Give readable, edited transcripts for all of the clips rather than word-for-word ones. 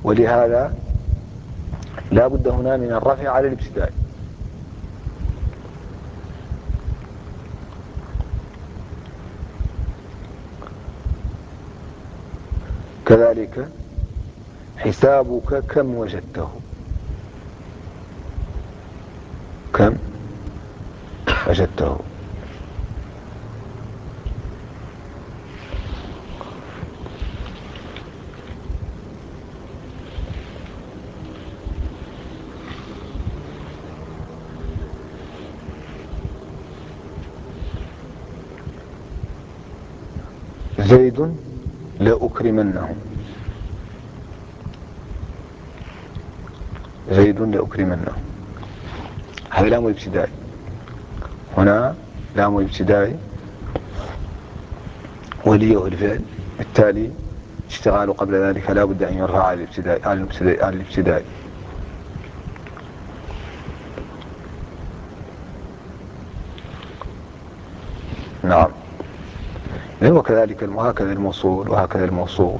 ولهذا لا بد هنا من الرفع على الابتداء. كذلك حسابك كم وجدته، كم وجدته. زيد لأكرمنه، زيد لأكرمنه، هذا لام الابتداء. هنا لام الابتداء وليه الفعل، بالتالي اشتغال قبل ذلك لا بد أن يرفع على الابتداء، على الابتداء. نعم. وكذلك وهكذا الموصول وهكذا الموصوف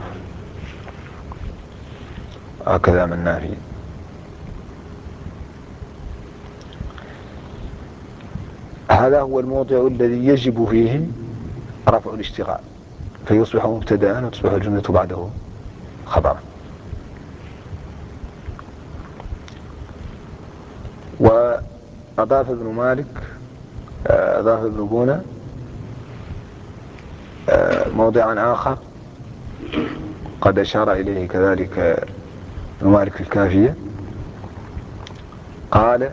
وهكذا من نافي. هذا هو الموضع الذي يجب فيه رفع الاشتغال، فيصبح مبتدأ وتصبح الجملة بعده خبرا. وأضاف ابن مالك، أضاف ابن بونة موضعا آخر قد أشار إليه كذلك ابن مالك في الكافية، قال: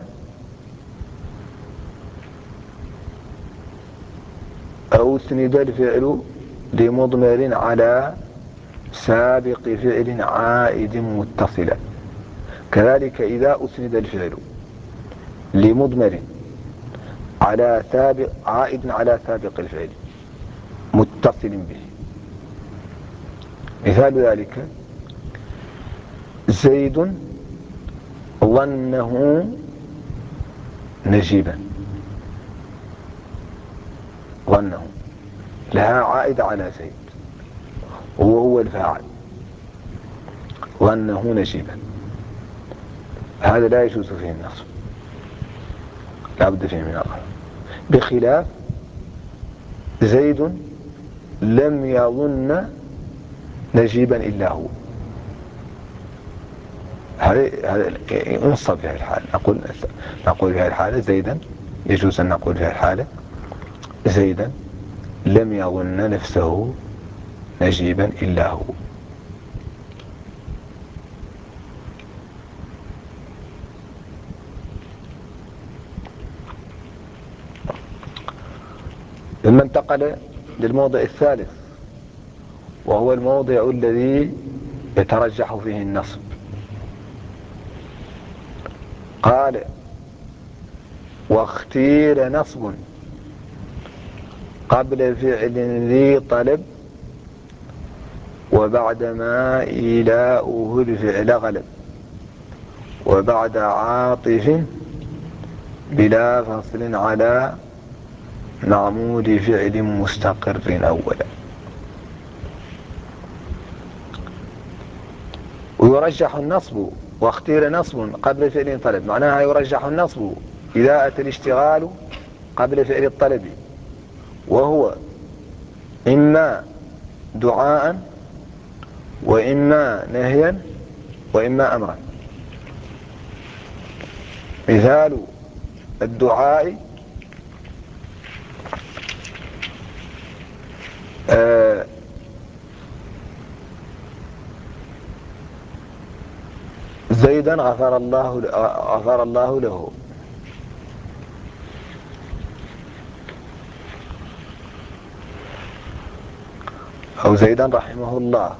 أو أسند الفعل لمضمر على سابق فعل عائد متصلا. كذلك إذا أسند الفعل لمضمر على سابق عائد على سابق الفعل متصل به، مثال ذلك: زيد ظنه نجيبا. ظنه لها عائد على زيد وهو الفاعل، ظنه نجيبا، هذا لا يجوز فيه النصب، لا بد فيه من الرفع. بخلاف زيد لم يظن نجيبا إلا هو، هذا ينصب في هذه الحالة. نقول في هذه الحالة زيدا، يجوز أن نقول في هذه الحالة زيدا لم يظن نفسه نجيبا إلا هو. ثم انتقل للموضع الثالث، وهو الموضع الذي يترجح فيه النصب. قال: واختير نصب قبل فعل ذي طلب وبعد ما إيلاؤه الفعل غلب وبعد عاطف بلا فصل على معمول فعل مستقر أولا. ويرجح النصب، واختير نصب قبل فعل طلب، معناها يرجح النصب إذا أتى الاشتغال قبل فعل الطلب، وهو إما دعاء وإما نهيا وإما أمرا. مثال الدعاء: زيدا غفر الله له، أو زيدا رحمه الله،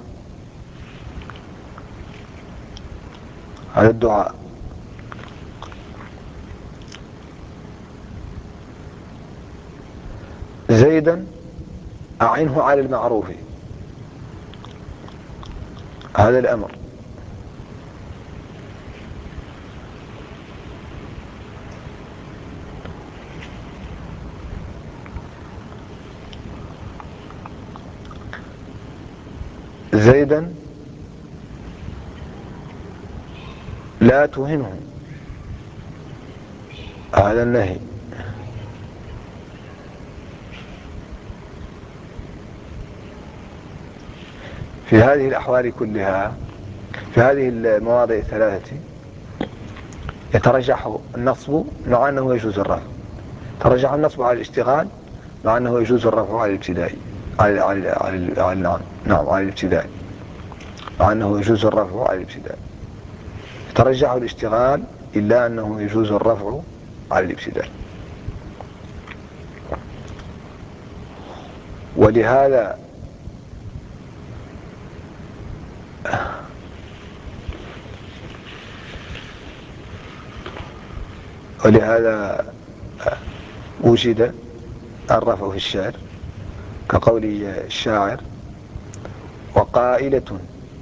هذا الدعاء. زيدا أعنه على المعروف، هذا الأمر. زيدا لا تهنه، هذا النهي. في هذه الأحوال كلها، في هذه المواضع الثلاثة يترجح النصب مع أنه يجوز الرفع، ترجح النصب على الاشتغال مع أنه يجوز الرفع على الابتداء، نعم على الابتداء، مع أنه يجوز الرفع على الابتداء. ترجح الاشتغال إلا أنه يجوز الرفع على الابتداء. ولهذا وجد الرفع في الشعر كقول الشاعر: وقائلة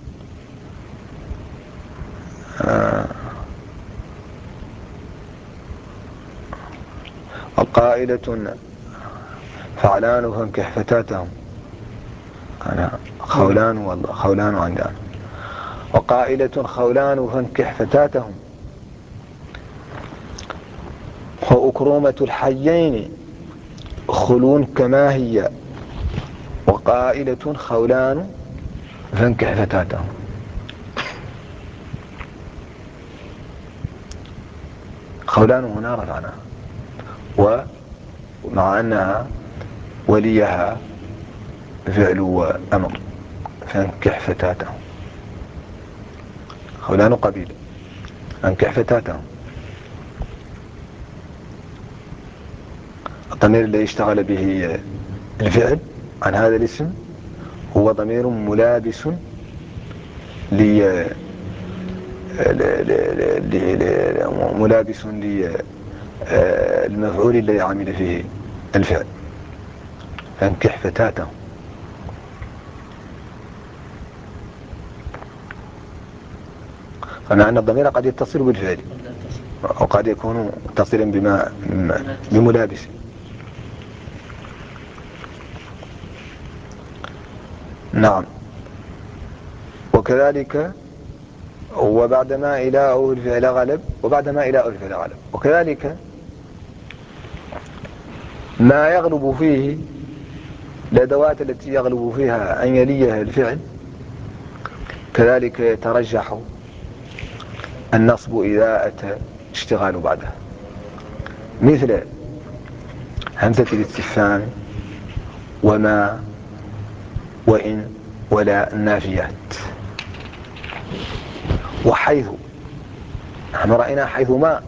فعلان فانكح فتاتهم، أنا خولان والله خولان عندنا. وقائلة خولان فانكح فتاتهم، وأكرمة الحيين خلون كما هي، وقائلة خولان فانكح فتاتهم. خولان هنا رفعناها، ومع أنها وليها فعل وأمر، فانكح فتاتهم. خولان قبيل، فانكح فتاتهم. الضمير الذي اشتغل به الفعل عن هذا الاسم هو ضمير ملابس للمفعول الذي عمل فيه الفعل، فانكح فتاته. فمع أن الضمير قد يتصل بالفعل وقد يكون متصلا بملابس. نعم. وكذلك وبعدما إلاء الفعل غلب، وبعدما إلاء الفعل غلب. وكذلك ما يغلب فيه الأدوات التي يغلب فيها أن يليها الفعل، كذلك يترجح النصب إذا أتى اشتغال بعده، مثل همزة الاستفهام وما وإن ولا النافيات. وحيث، نحن رأينا حيث ما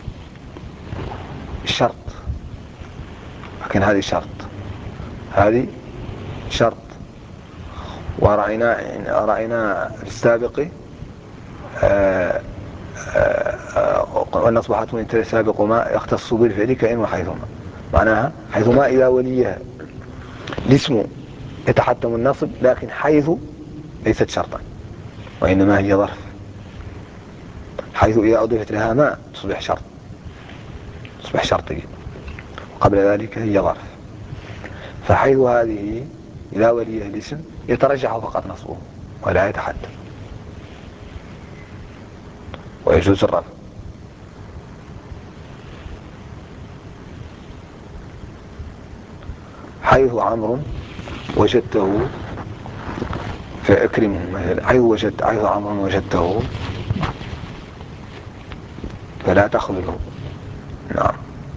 شرط، لكن هذه شرط. ورأينا في السابق والنصب حتم سابق ما يختص بالفعل كإن وحيثما، معناها حيثما إذا وليها الاسم يتحتم النصب، لكن حيث ليست شرطا وإنما هي ظرف. حيث إذا أضيفت لها ما تصبح شرطية، وقبل ذلك هي ظرف. فحيث هذه إذا وليها الاسم يترجح فقط نصبه ولا يتحتم، ويجوز الرفع. حيث عمرو وجدته فأكرمه مثلا. حيث عمرو وجدته فلا تخذله. نعم.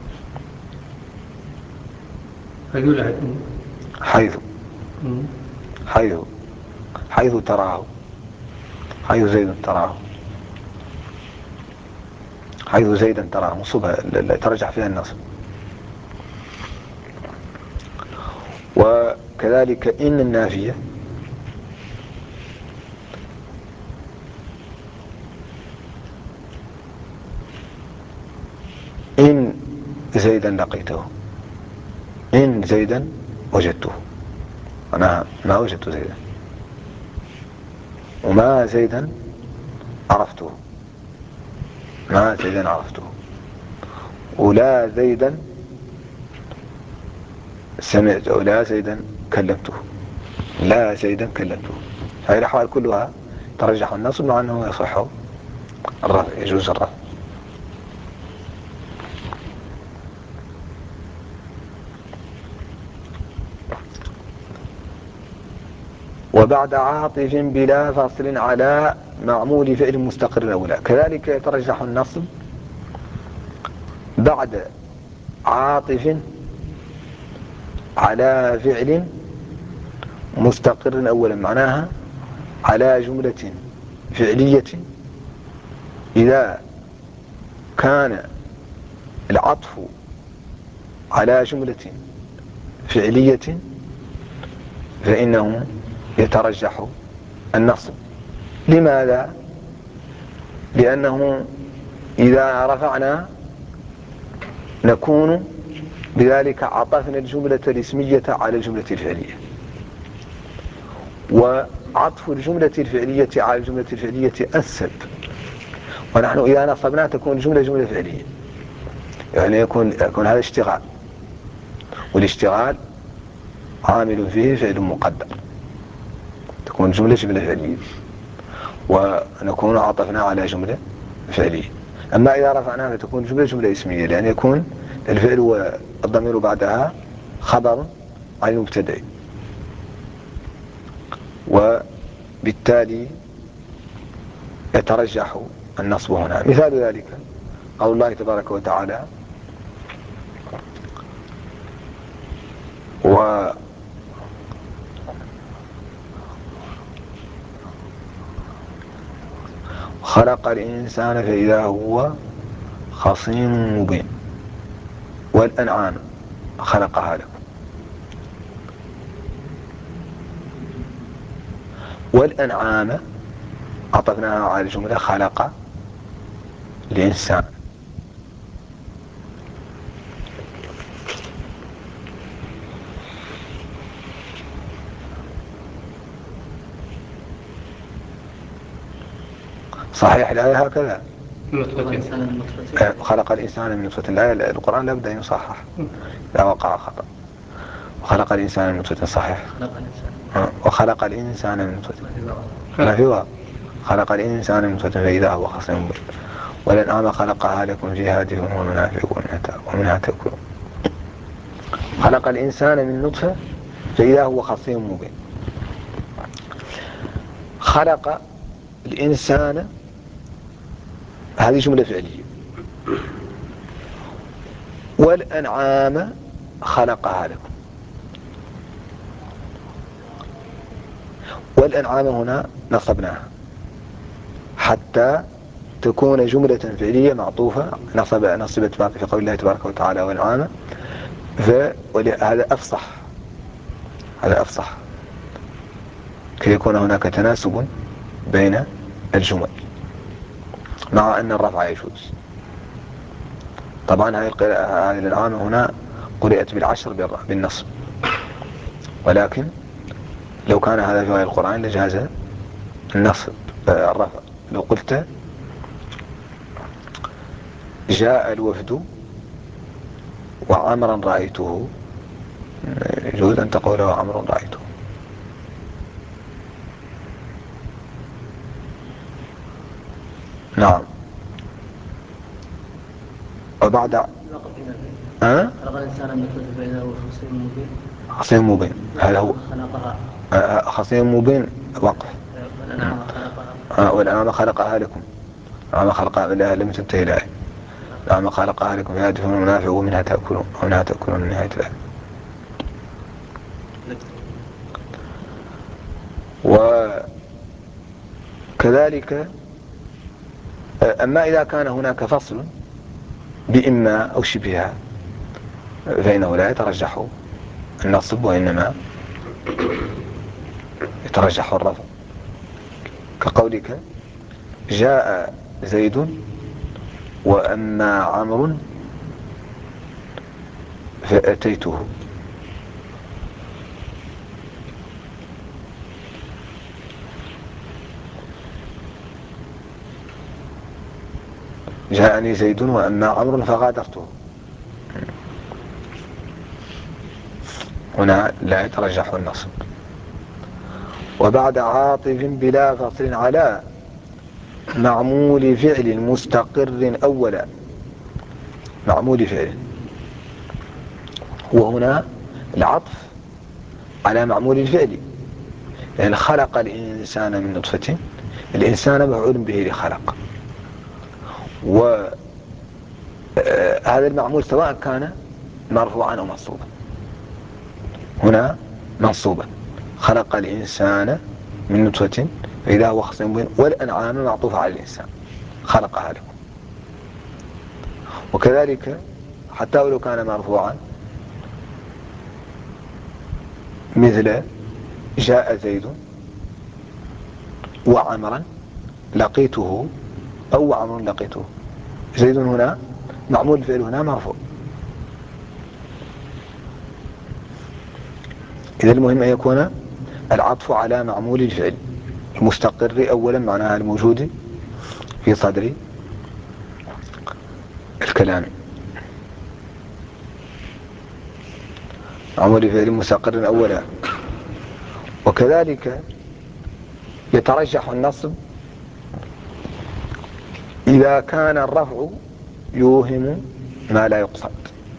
حيث تراه، حيث زيد تراه، حيث زيدا تراه مصوبة ترجح فيها النصب. وكذلك إن النافية، إن زيدا لقيته، إن زيدا وجدته، أنا ما وجدت زيدا، وما زيدا عرفته، ما زيدا عرفته، ولا زيدا سمعت، ولا زيدا كلمته، لا زيدا كلمته. هذه الأحوال كلها ترجح النصب مع أنه يصح الرفع يجوز الرفع. وبعد عاطف بلا فصل على معمول فعل مستقر أولى. كذلك يترجح النصب بعد عاطف على فعل مستقر أولا، معناها على جملة فعلية إذا كان العطف على جملة فعلية فإنه يترجح النصب. لماذا؟ لأنه إذا رفعنا نكون بذلك عطفنا الجملة الاسمية على الجملة الفعلية، وعطف الجملة الفعلية على الجملة الفعلية أسهل. ونحن إذا نصبنا تكون الجملة جملة فعلية، يعني يكون هذا اشتغال، والاشتغال عامل فيه فعل مقدر، تكون جملة فعلية ونكون عطفنا على جملة فعلية. أما إذا رفعناها فتكون جملة اسمية، لأن يكون الفعل والضمير بعدها خبر عن المبتدأ، وبالتالي يترجح النصب هنا. مثال ذلك قول الله تبارك وتعالى: وخلق الإنسان فإذا هو خصيم مبين. والأنعام خلقها لكم. والأنعام عطفناها على الجملة خلق الإنسان. صحيح الآية هكذا، خلق الإنسان من نطفة. الآية القرآن لابد أن يصحح لا وقع خطأ. وخلق الإنسان من نطفة، صحيح. وخلق الإنسان من نطفة، ما في واو. خلق الإنسان من نطفة فإذا هو خصيم مبين. والأنعام خلقها لكم فيها دفء ومنافع ومنها تأكلون. خلق الإنسان من نطفة فإذا هو خصيم مبين. خلق الإنسان هذه جملة فعلية. والأنعام خلقها لكم. والأنعام هنا نصبناها حتى تكون جملة فعلية معطوفة، نصبت باقي في قول الله تبارك وتعالى والأنعام. هذا أفصح، هذا أفصح كي يكون هناك تناسب بين الجمل، مع أن الرفع يجوز. طبعا هذه الأنعام هنا قرئت بالعشر بالنصب، ولكن لو كان هذا في غير القرآن لجاز النصب الرفع. لو قلت جاء الوفد وعمرا رأيته، يجوز أن تقول وعمرا رأيته. نعم. وبعد خلق الإنسان من نطفة فإذا هو خصيم مبين. خصيم مبين هذا هو خلقها. خصيم مبين وقف. والأنعام خلقها. والأنعام خلقها لكم. الأنعام خلقها لم تنتهي الآية. الأنعام خلقها لكم فيها دفء ومنافع ومنها تأكلون من نهاية الآية. وكذلك أما إذا كان هناك فصل بإما أو شبهها فإنه لا يترجح النصب، وإنما يترجح الرفع، كقولك جاء زيد وأما عمرو فأتيته. جاءني زيد وأما عمرو فغادرته. هنا لا يترجح النصب. وبعد عاطف بلا فصل على معمول فعل مستقر أولا، معمول فعل، وهنا العطف على معمول الفعل، يعني خلق الإنسان من نطفة، الإنسان مفعول به لخلق، وهذا المعمول سواء كان مرفوعا أو منصوبا. هنا منصوبا، خلق الإنسان من نطفة فإذا هو خصيم مبين، والأنعام معطوفة على الإنسان خلقها لكم. وكذلك حتى ولو كان مرفوعا مثل جاء زيد وعمرا لقيته، أو عمرا لقيته، زيد هنا معمول الفعل هنا مرفوع. إذا المهم أن يكون العطف على معمول الفعل المستقر أولا، معناها الموجود في صدر الكلام، معمول الفعل مستقر أولا. وكذلك يترجح النصب إذا كان الرفع يوهم ما لا يقصد.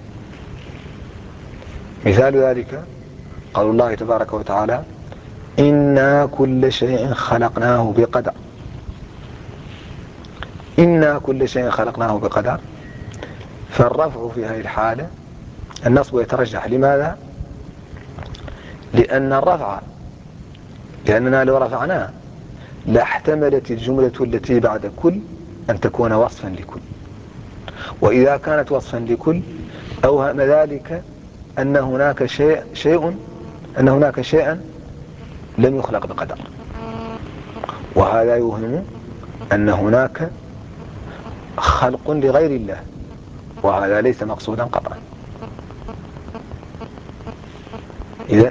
مثال ذلك قول الله تبارك وتعالى إنا كل شيء خلقناه بقدر، إنا كل شيء خلقناه بقدر، فالرفع في هذه الحالة النصب يترجح. لماذا؟ لأن الرفع، لأننا لو رفعناه لاحتملت الجملة التي بعد كل أن تكون وصفا لكل، وإذا كانت وصفا لكل أوهم ذلك أن هناك أن هناك شيئا لم يخلق بقدر، وهذا يوهم أن هناك خلق لغير الله، وهذا ليس مقصودا قطعا. إذن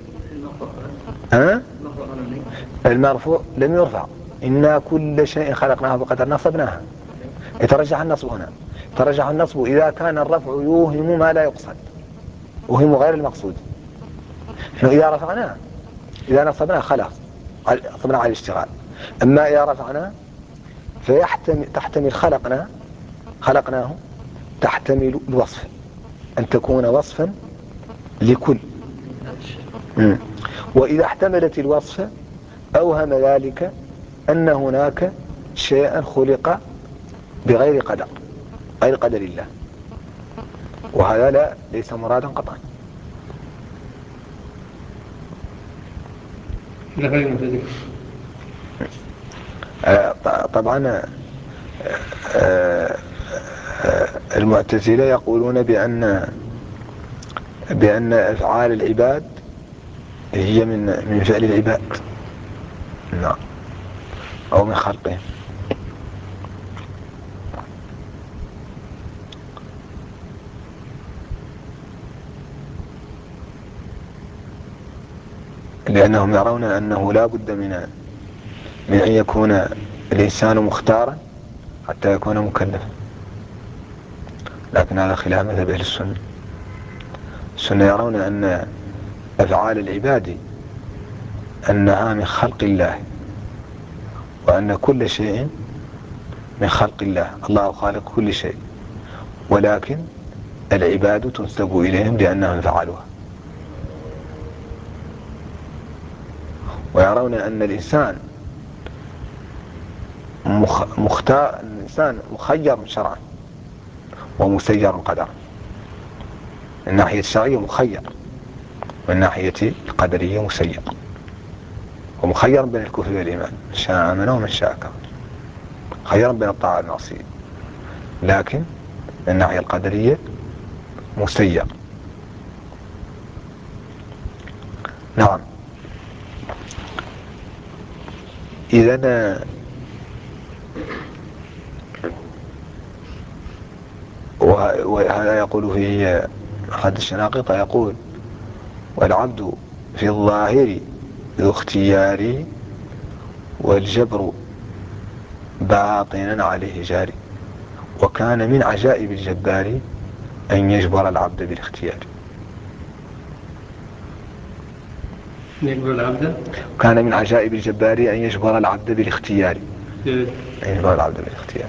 المرفوع لم يرفع، إنا كل شيء خلقناه بقدر نصبناها، يترجح النصب هنا، يترجح النصب إذا كان الرفع يوهم ما لا يقصد، وهم غير المقصود. إذا رفعناه، إذا نصبناه خلاص نصبنا على الاشتغال. أما إذا رفعناه تحتمل خلقناه تحتمل الوصف، أن تكون وصفا لكل. وإذا احتملت الوصف أوهم ذلك أن هناك شيئا خلق بغير قدر، غير قدر الله، وهذا ليس مرادا قطعا. طبعا المعتزلة يقولون بأن أفعال العباد هي من فعل العباد، نعم، أو من خلقهم. لأنهم يرون أنه لا بد من أن يكون الإنسان مختارا حتى يكون مكلفا، لكن هذا خلاف مذهب أهل السنة. السنة يرون أن أفعال العباد أنها من خلق الله، وأن كل شيء من خلق الله، الله خالق كل شيء، ولكن العباد تنسب إليهم لأنهم فعلوها. ويرون أن الإنسان الإنسان مخير شرعا ومسير قدرا، من ناحية الشرعية مخير، من ناحية القدرية مسير، ومخير بين الكفر والإيمان، من شاء آمن ومن شاء كفر، خيرا بين الطاعة والمعصية، لكن من الناحية القدرية مسير. نعم. إذن وهذا يقول فيه أحد الشناقطة، يقول والعبد في الظاهر ذو اختيار، والجبر باطنا عليه جاري، وكان من عجائب الجبار أن يجبر العبد بالاختيار. كان من عجائب الجبار أن يجبر العبد بالاختيار، يجبر العبد بالاختيار.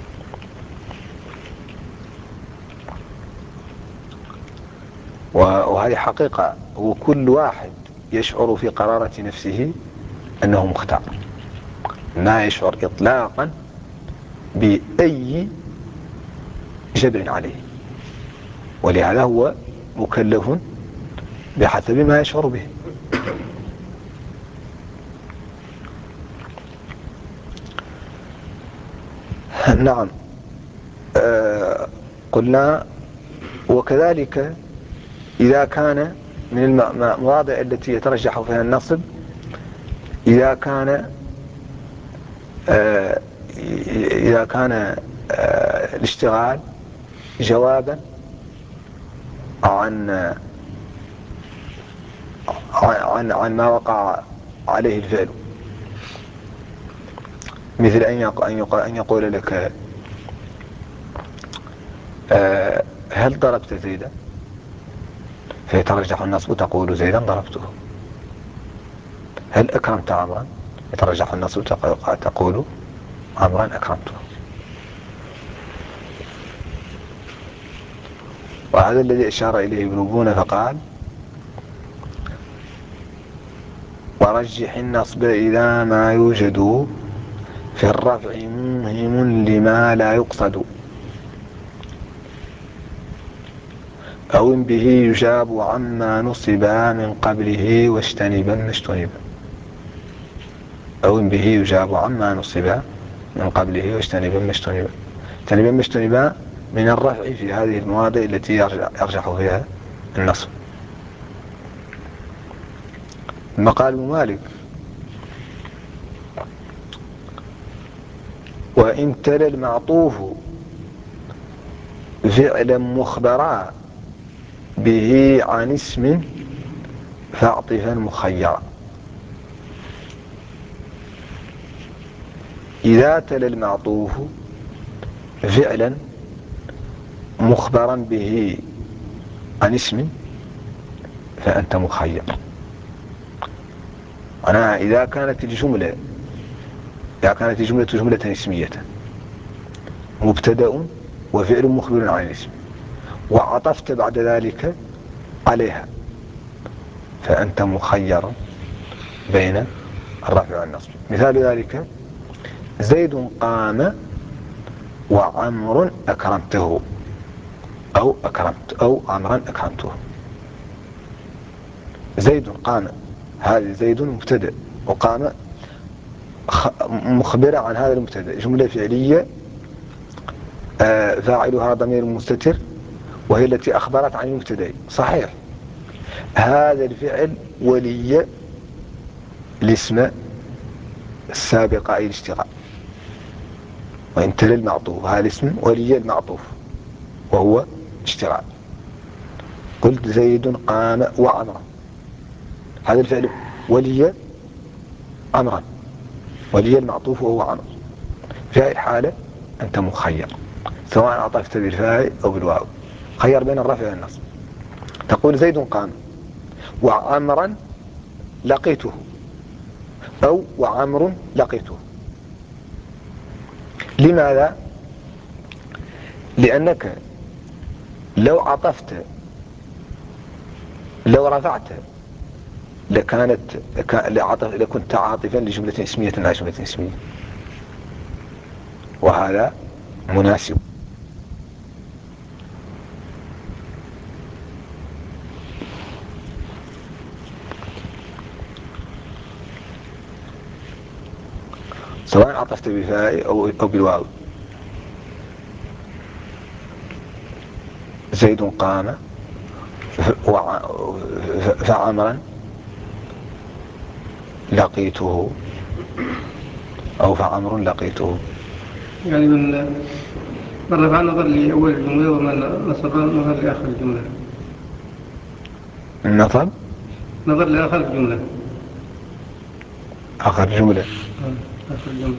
وهذه حقيقة، وكل واحد يشعر في قرارة نفسه أنه مختار، ما يشعر إطلاقا بأي جبر عليه، ولهذا هو مكلف بحسب ما يشعر به. نعم. قلنا وكذلك إذا كان من المواضع التي يترجح فيها النصب، إذا كان الاشتغال جوابا عن ما وقع عليه الفعل، مثل أن يقول لك هل ضربت زيدا، فيترجح النصب تقول زيدا ضربته. هل أكرمت عمرا، يترجح النصب تقول عمرا أكرمته. وهذا الذي أشار إليه ابن بونة فقال ورجح النصب إذا ما يوجد في الرفع موهم لما لا يقصد، أو به يجاب عما نصب من قبله واجتنبا ما اجتنب. أو به يجاب عما نصب من قبله واجتنبا ما اجتنب. اجتنبا ما اجتنب من الرفع في هذه المواضع التي يرجح فيها النصب. مقال مالك وإن تلا المعطوف فعلا مخبرا به عن اسم فاعطفا مخيرا. إذا تلا المعطوف فعلا مخبرا به عن اسم فأنت مخير. أنا إذا كانت الجملة جملة اسمية مبتدأ وفعل مخبر عن الاسم وعطفت بعد ذلك عليها فأنت مخير بين الرفع والنصب. مثال ذلك زيد قام وعمر أكرمته، أو عمرا أكرمته. زيد قام، هذا زيد مبتدأ، وقام مخبرة عن هذا المبتدأ، جملة فعلية فاعلها ضمير مستتر وهي التي أخبرت عن المبتدأ. صحيح هذا الفعل ولي الاسم السابق أي الاشتغال. وإن تلي المعطوف هذا الاسم ولي المعطوف وهو اشتغال. قلت زيد قام وعمرا، هذا الفعل ولي عمرا، ولي المعطوف وهو عمر. في هذه الحالة أنت مخير سواء عطفت بالفاء أو بالواو، خير بين الرفع والنصب. تقول زيد قام وعمرا لقيته، أو وعمر لقيته. لماذا؟ لأنك لو رفعت لكنت عاطفا لجملة اسمية على جملة اسمية، وهذا مناسب. سواء عطفت بالفاء أو بالواو. زيد قام فعمرا لقيته، أو فعمر لقيته. يعني من رفع نظر لأول الجملة ومن نصب نظر لآخر الجملة. النصب نظر لآخر الجملة. آخر جملة. آخر الجملة.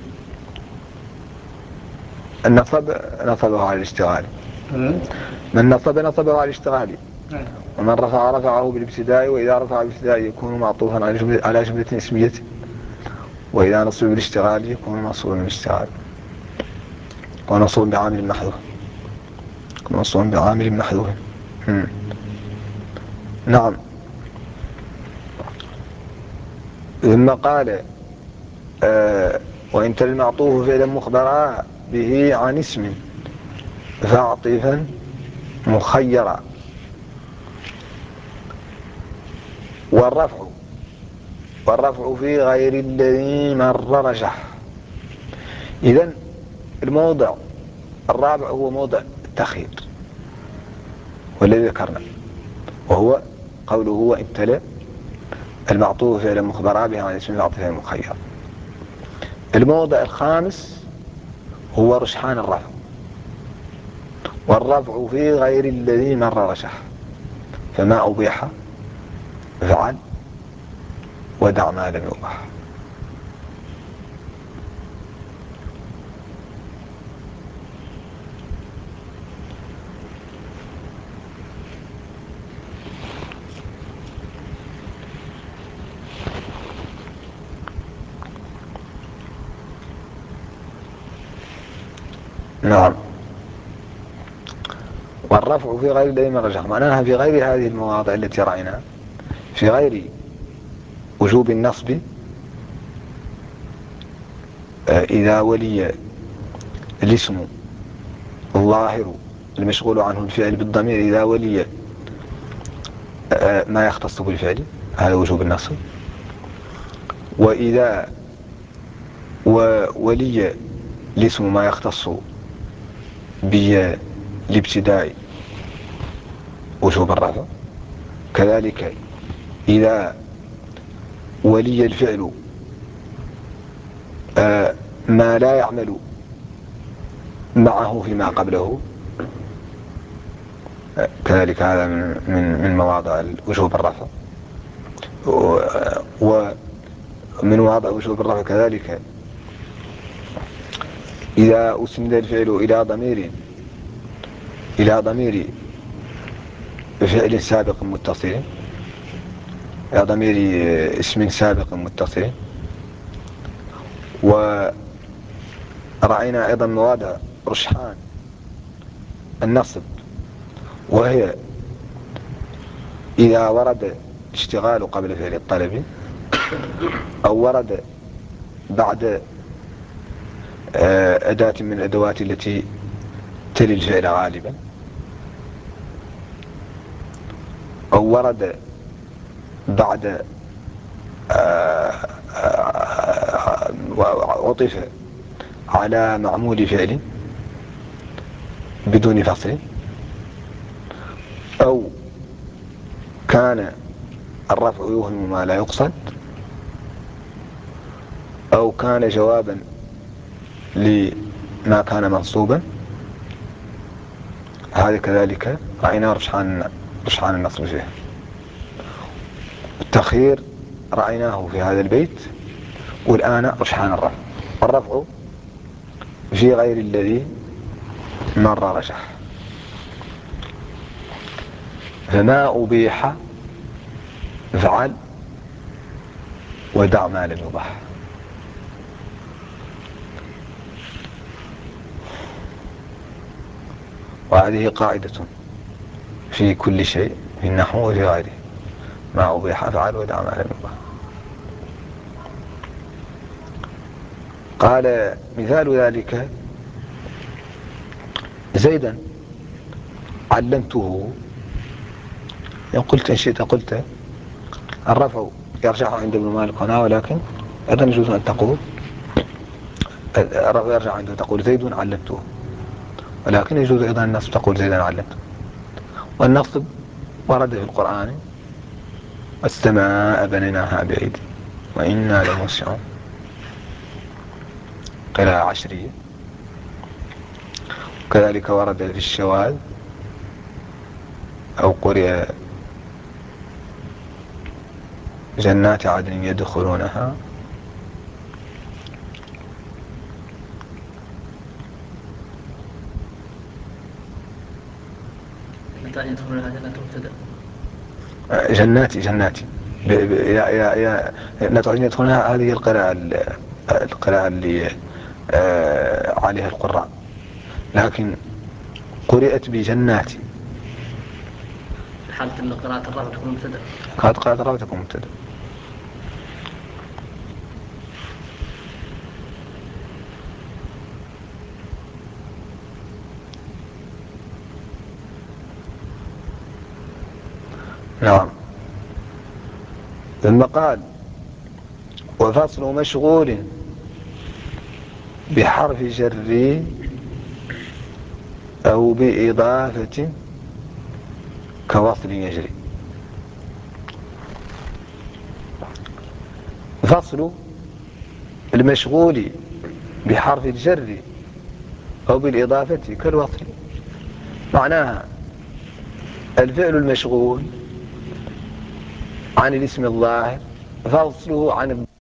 النصب نصبه على الاشتغال. من نصبه على الاشتغال، ومن رفعه بالابتداء، وإذا رفع بالابتداء يكون معطوفا على جملة اسمية، وإذا نصب بالاشتغال يكون منصوبا بالاشتغال، ونصب بعامل محذوف، منصوب بعامل محذوف. نعم. ثم قال وإن تل المعطوف فعلا مخبرا به عن اسم فاعطفا مخيرا. والرفع في غير الذي مر رجح. إذن الموضع الرابع هو موضع التخيير والذي ذكرنا، وهو قوله وإن تل المعطوف فعلا مخبرا به عن اسم فاعطفا مخيرا. الموضع الخامس هو رجحان الرفع، والرفع في غير الذي مر رجح، فما أبيح فعل ودع ما لم يباح. نعم. والرفع في غير الذي مر رجح معناها في غير هذه المواضع التي رأينا، في غير وجوب النصب إذا ولي الاسم الظاهر المشغول عنه الفعل بالضمير، إذا ولي ما يختص بالفعل، هذا وجوب النصب. وإذا ولي الاسم ما يختص بالابتداء وجوب الرفع. كذلك إذا ولي الفعل ما لا يعمل معه فيما قبله، كذلك هذا من مواضع وجوب الرفع. ومن مواضع وجوب الرفع كذلك إذا أسند الفعل إلى ضمير فعل سابق متصل، إلى ضمير اسم سابق متصل. ورأينا أيضا مواضع رجحان النصب، وهي إذا ورد الاشتغال قبل فعل الطلب، أو ورد بعد أداة من الأدوات التي تلي الفعل غالبا، أو ورد بعد عطف على معمول فعل بدون فصل، أو كان الرفع يوهم ما لا يقصد، أو كان جوابا لما كان منصوبا. هذا كذلك رأينا رجحان النصب فيه. التخيير رأيناه في هذا البيت، والآن رجحان الرفع. والرفع في غير الذي مر رجح، فما أبيح فعل ودع ما لم يباح. وهذه قاعدة في كل شيء، في النحو وفي غيره، ما أبيح فعل ودع ما لم يباح. قال مثال ذلك زيدا علمته. إن قلت إن شئت قلت الرفع يرجع عند ابن مالك هنا، ولكن أيضا يجوز أن تقول الرفع يرجع عنده تقول زيد علمته، ولكن يجوز أيضا النصب تقول زيدا علمته. والنصب ورد في القرآن السماء بنيناها بعيد وإنا لموسعون، قراءة عشرية. كذلك ورد في الشواذ أو قرئ جنات عدن يدخلونها. متى يدخلونها جنات مبتدأ؟ جنات نتعنيت هنا هذه القراءة اللي عليها القراء، لكن قرئت بجنات. حالة أن قراءة الرفع تكون مبتدأ. قراءة الرفع تكون مبتدأ. نعم. ثم قال وفصل مشغول بحرف جر أو بإضافة كوصل يجري. فصل المشغول بحرف الجر أو بالإضافة كالوصل، معناها الفعل المشغول عن الاسم الظاهر فصله عن